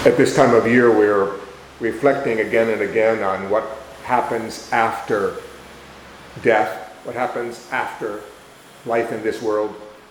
At this time of year, we're reflecting again and again on what happens after death, what happens after life in this world.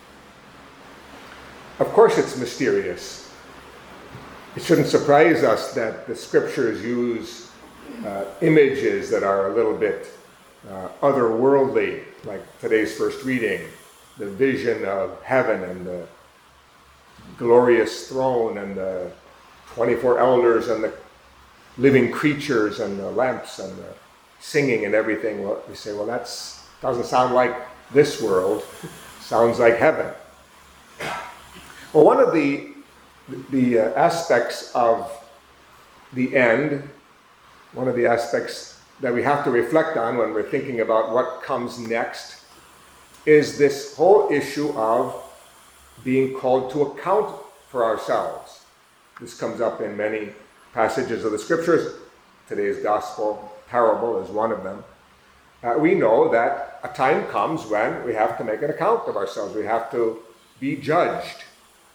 Of course, it's mysterious. It shouldn't surprise us that the scriptures use images that are a little bit otherworldly, like today's first reading, the vision of heaven and the glorious throne and the 24 elders and the living creatures and the lamps and the singing and everything. Well, we say, well, that doesn't sound like this world. Sounds like heaven. Well, one of the aspects of the end, one of the aspects that we have to reflect on when we're thinking about what comes next, is this whole issue of being called to account for ourselves. This comes up in many passages of the scriptures. Today's gospel parable is one of them. We know that a time comes when we have to make an account of ourselves. We have to be judged.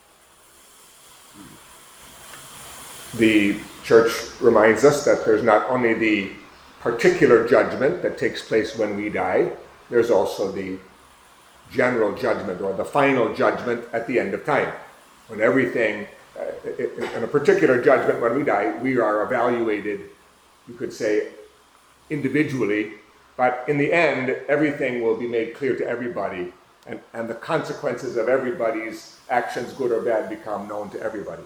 The church reminds us that there's not only the particular judgment that takes place when we die, there's also the general judgment or the final judgment at the end of time. When everything, in a particular judgment when we die, we are evaluated, you could say, individually, but in the end, everything will be made clear to everybody, and the consequences of everybody's actions, good or bad, become known to everybody.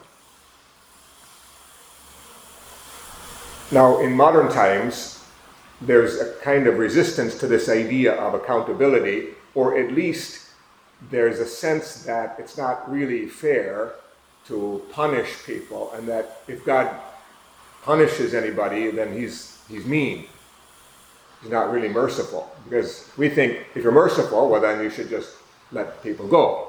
Now, in modern times, there's a kind of resistance to this idea of accountability, or at least there's a sense that it's not really fair to punish people, and that if God punishes anybody, then he's mean. He's not really merciful. Because we think if you're merciful, well, then you should just let people go.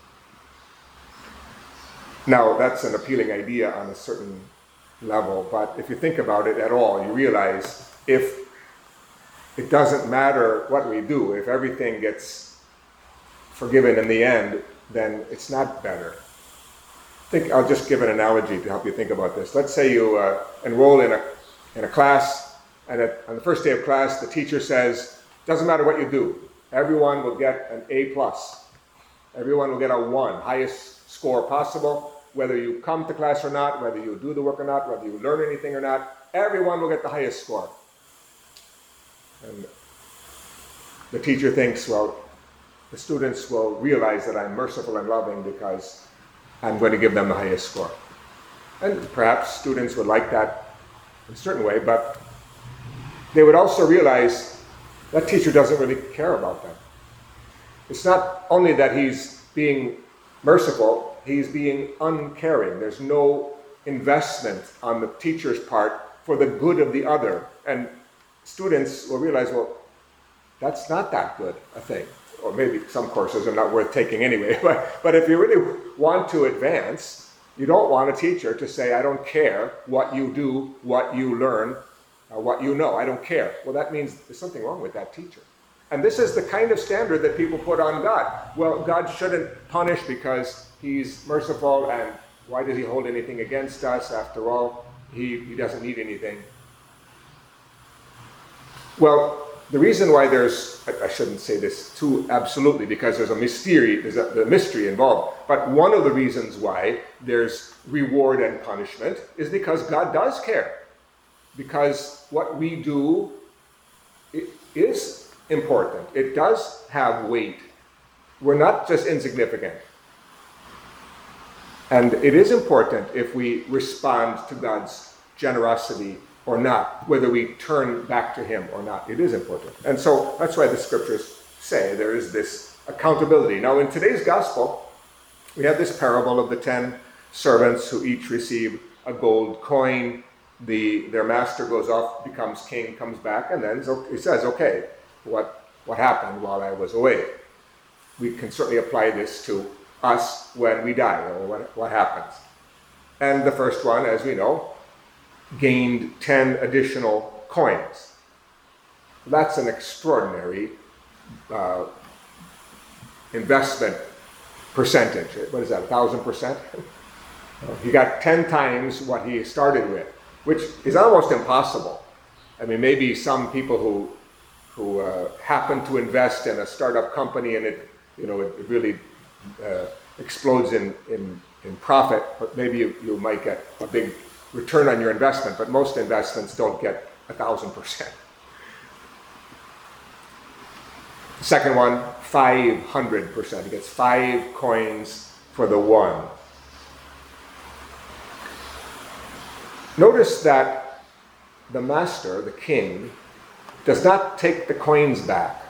Now, that's an appealing idea on a certain level, but if you think about it at all, you realize if it doesn't matter what we do, if everything gets forgiven in the end, then it's not better. I'll just give an analogy to help you think about this. Let's say you enroll in a class, and on the first day of class, the teacher says, doesn't matter what you do, everyone will get an A+. Everyone will get a 1, highest score possible. Whether you come to class or not, whether you do the work or not, whether you learn anything or not, everyone will get the highest score. And the teacher thinks, well, the students will realize that I'm merciful and loving because I'm going to give them the highest score. And perhaps students would like that in a certain way, but they would also realize that teacher doesn't really care about them. It's not only that he's being merciful, he's being uncaring. There's no investment on the teacher's part for the good of the other. And students will realize, well, that's not that good a thing. Or maybe some courses are not worth taking anyway. But if you really want to advance, you don't want a teacher to say, I don't care what you do, what you learn, what you know. I don't care. Well, that means there's something wrong with that teacher. And this is the kind of standard that people put on God. Well, God shouldn't punish because he's merciful, and why does he hold anything against us? After all, he doesn't need anything. Well, the reason why I shouldn't say this too absolutely, because there's a mystery involved, but one of the reasons why there's reward and punishment is because God does care. Because what we do is important. It does have weight. We're not just insignificant. And it is important if we respond to God's generosity or not, whether we turn back to him or not. It is important. And so that's why the scriptures say there is this accountability. Now, in today's gospel, we have this parable of the 10 servants who each receive a gold coin. Their master goes off, becomes king, comes back, and then he says, okay, what happened while I was away? We can certainly apply this to us when we die, or what happens. And the first one, as we know, gained 10 additional coins. That's an extraordinary investment percentage. What is that, 1,000%? He got 10 times what he started with, which is almost impossible. I mean, maybe some people who happen to invest in a startup company and it really explodes in profit, but maybe you might get a big return on your investment, but most investments don't get 1,000%. Second one, 500%. He gets 5 coins for the 1. Notice that the master, the king, does not take the coins back.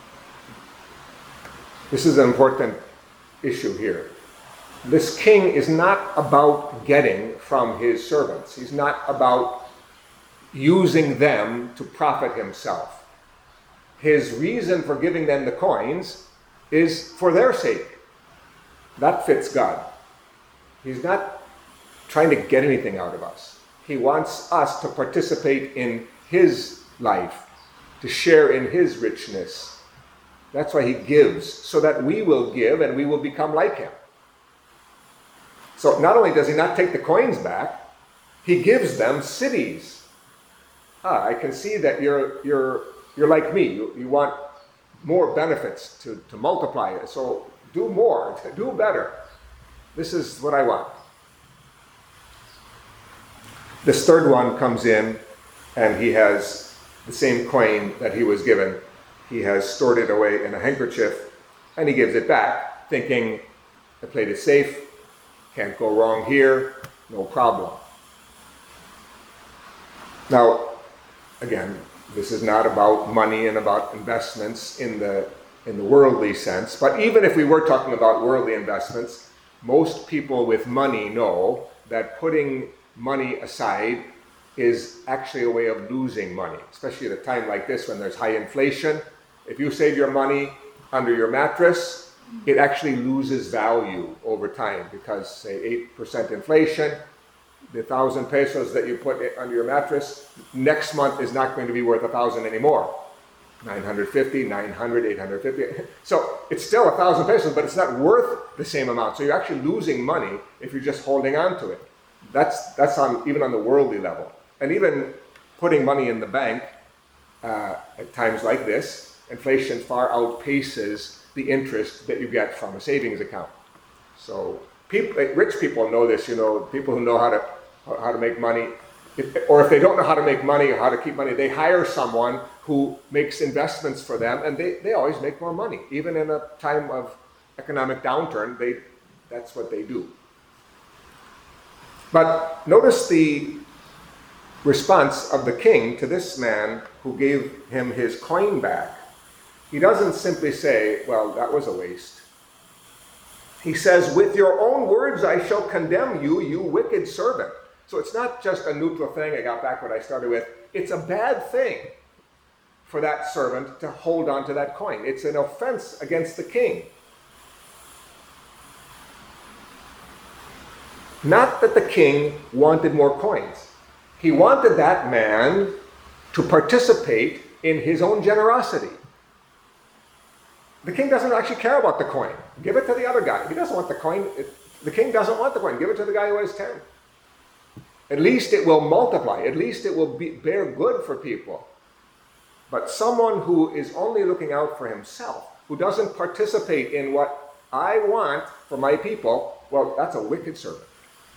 This is an important issue here. This king is not about getting from his servants. He's not about using them to profit himself. His reason for giving them the coins is for their sake. That fits God. He's not trying to get anything out of us. He wants us to participate in his life, to share in his richness. That's why he gives, so that we will give and we will become like him. So not only does he not take the coins back, he gives them cities. I can see that you're like me. You want more benefits to multiply it. So do more, do better. This is what I want. This third one comes in, and he has the same coin that he was given. He has stored it away in a handkerchief, and he gives it back, thinking, I played it safe, can't go wrong here, no problem. Now, again, this is not about money and about investments in the worldly sense, but even if we were talking about worldly investments, most people with money know that putting money aside is actually a way of losing money, especially at a time like this when there's high inflation. If you save your money under your mattress, it actually loses value over time because, say, 8% inflation, the 1,000 pesos that you put under your mattress, next month is not going to be worth 1,000 anymore. 950, 900, 850. So it's still 1,000 pesos, but it's not worth the same amount. So you're actually losing money if you're just holding on to it. That's even on the worldly level. And even putting money in the bank at times like this, inflation far outpaces the interest that you get from a savings account. So rich people know this, people who know how to make money, or if they don't know how to make money or how to keep money, they hire someone who makes investments for them, and they always make more money. Even in a time of economic downturn, that's what they do. But notice the response of the king to this man who gave him his coin back. He doesn't simply say, well, that was a waste. He says, with your own words I shall condemn you, you wicked servant. So it's not just a neutral thing, I got back what I started with. It's a bad thing for that servant to hold on to that coin. It's an offense against the king. Not that the king wanted more coins. He wanted that man to participate in his own generosity. The king doesn't actually care about the coin. Give it to the other guy. He doesn't want the coin. The king doesn't want the coin. Give it to the guy who has 10. At least it will multiply. At least it will bear good for people. But someone who is only looking out for himself, who doesn't participate in what I want for my people, well, that's a wicked servant.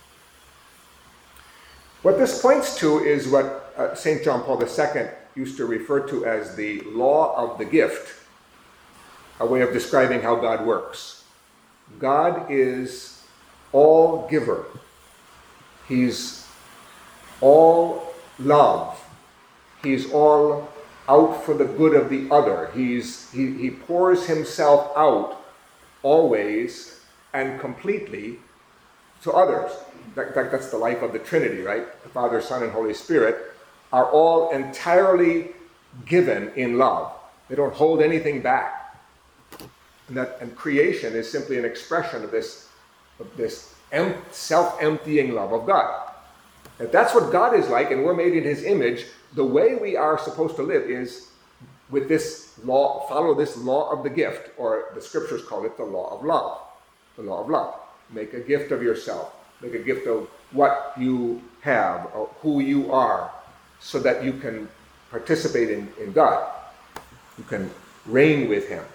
What this points to is what St. John Paul II used to refer to as the law of the gift, a way of describing how God works. God is all giver. He's all love. He's all out for the good of the other. He pours himself out always and completely to others. In fact, that's the life of the Trinity, right? The Father, Son, and Holy Spirit are all entirely given in love. They don't hold anything back. And creation is simply an expression of this self-emptying love of God. If that's what God is like, and we're made in his image, the way we are supposed to live is with this law, follow this law of the gift, or the scriptures call it the law of love. The law of love. Make a gift of yourself. Make a gift of what you have or who you are so that you can participate in God. You can reign with Him.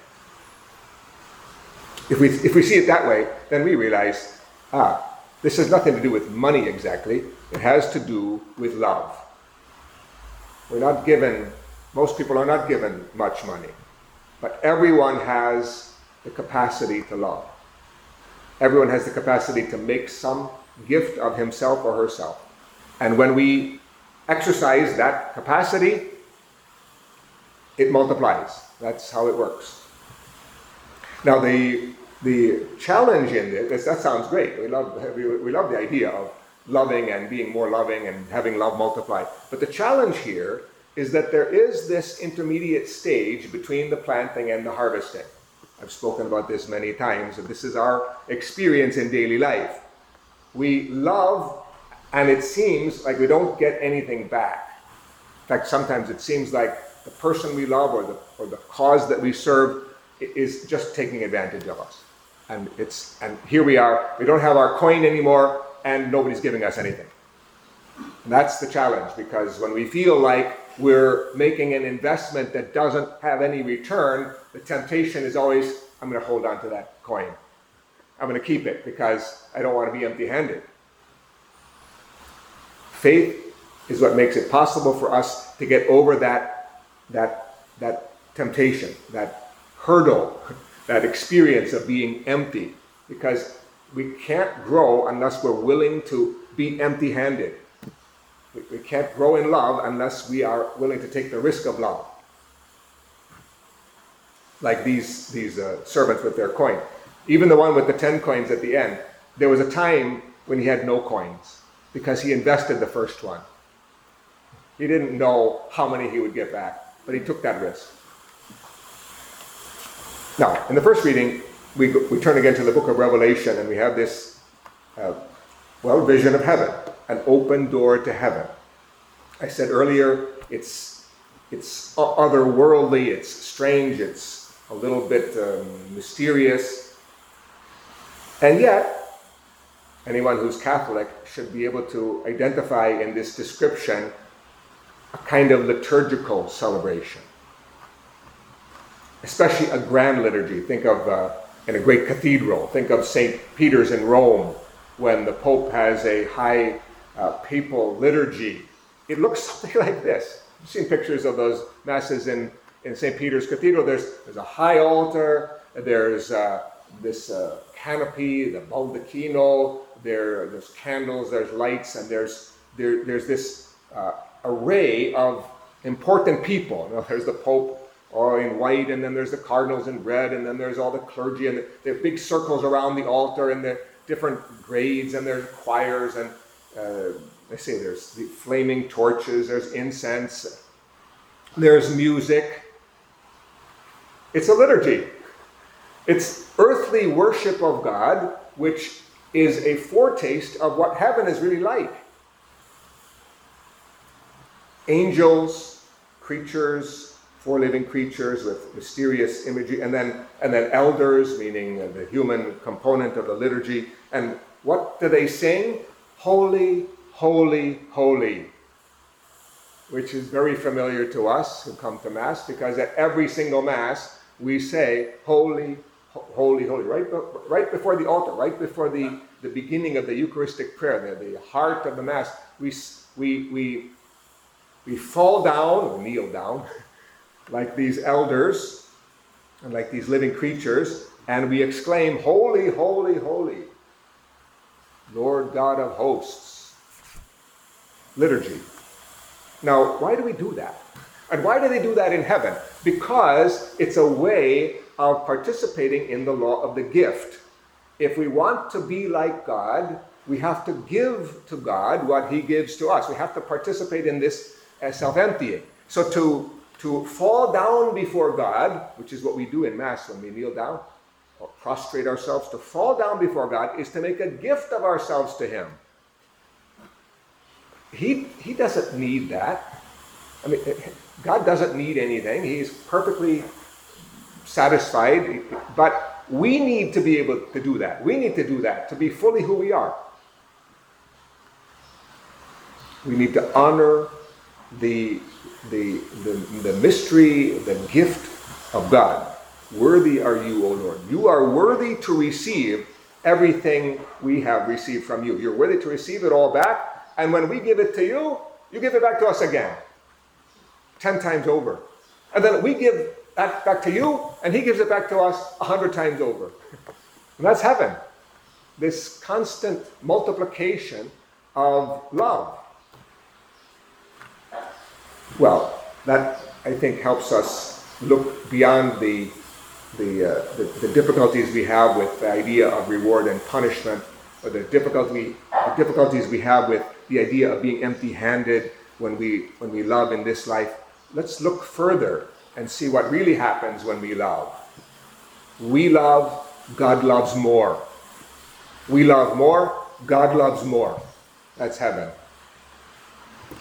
If we see it that way, then we realize, this has nothing to do with money exactly. It has to do with love. Most people are not given much money, but everyone has the capacity to love. Everyone has the capacity to make some gift of himself or herself. And when we exercise that capacity, it multiplies. That's how it works. Now the challenge in this, that sounds great. We love the idea of loving and being more loving and having love multiply. But the challenge here is that there is this intermediate stage between the planting and the harvesting. I've spoken about this many times, and this is our experience in daily life. We love, and it seems like we don't get anything back. In fact, sometimes it seems like the person we love or the cause that we serve is just taking advantage of us. And here we are, we don't have our coin anymore, and nobody's giving us anything. And that's the challenge, because when we feel like we're making an investment that doesn't have any return, the temptation is always, I'm going to hold on to that coin. I'm going to keep it because I don't want to be empty-handed. Faith is what makes it possible for us to get over that temptation, that hurdle, that experience of being empty, because we can't grow unless we're willing to be empty-handed. We can't grow in love unless we are willing to take the risk of love. Like these servants with their coin. Even the one with the 10 coins at the end, there was a time when he had no coins because he invested the first one. He didn't know how many he would get back, but he took that risk. Now, in the first reading, we turn again to the book of Revelation, and we have this vision of heaven, an open door to heaven. I said earlier, it's otherworldly, it's strange, it's a little bit mysterious. And yet, anyone who's Catholic should be able to identify in this description a kind of liturgical celebration. Especially a grand liturgy. Think of, in a great cathedral, think of St. Peter's in Rome, when the Pope has a high papal liturgy. It looks something like this. You've seen pictures of those masses in St. Peter's Cathedral. There's a high altar, there's this canopy, the baldacchino, there's candles, there's lights, and there's this array of important people. You know, there's the Pope all in white, and then there's the cardinals in red, and then there's all the clergy, and there are big circles around the altar, and the different grades, and there's choirs, and there's the flaming torches, there's incense, there's music. It's a liturgy. It's earthly worship of God, which is a foretaste of what heaven is really like. Angels, creatures, four living creatures with mysterious imagery, and then elders, meaning the human component of the liturgy. And what do they sing? Holy, holy, holy, which is very familiar to us who come to Mass, because at every single Mass we say holy, holy, holy, right before the altar, right before the beginning of the Eucharistic prayer, the heart of the Mass. We fall down, or kneel down, like these elders and like these living creatures, and we exclaim, holy, holy, holy, Lord God of hosts. Liturgy. Now, why do we do that? And why do they do that in heaven? Because it's a way of participating in the law of the gift. If we want to be like God, we have to give to God what He gives to us. We have to participate in this self-emptying. So to fall down before God, which is what we do in Mass when we kneel down or prostrate ourselves, to fall down before God is to make a gift of ourselves to Him. He doesn't need that. I mean, God doesn't need anything. He's perfectly satisfied. But we need to be able to do that. We need to do that, to be fully who we are. We need to honor the mystery, the gift of God. Worthy are you, O Lord. You are worthy to receive everything we have received from you. You're worthy to receive it all back. And when we give it to you, you give it back to us again. 10 times over. And then we give that back to you, and he gives it back to us 100 times over. And that's heaven. This constant multiplication of love. Well, that, I think, helps us look beyond the difficulties we have with the idea of reward and punishment, or the difficulties we have with the idea of being empty-handed when we love in this life. Let's look further and see what really happens when we love. We love, God loves more. We love more, God loves more. That's heaven.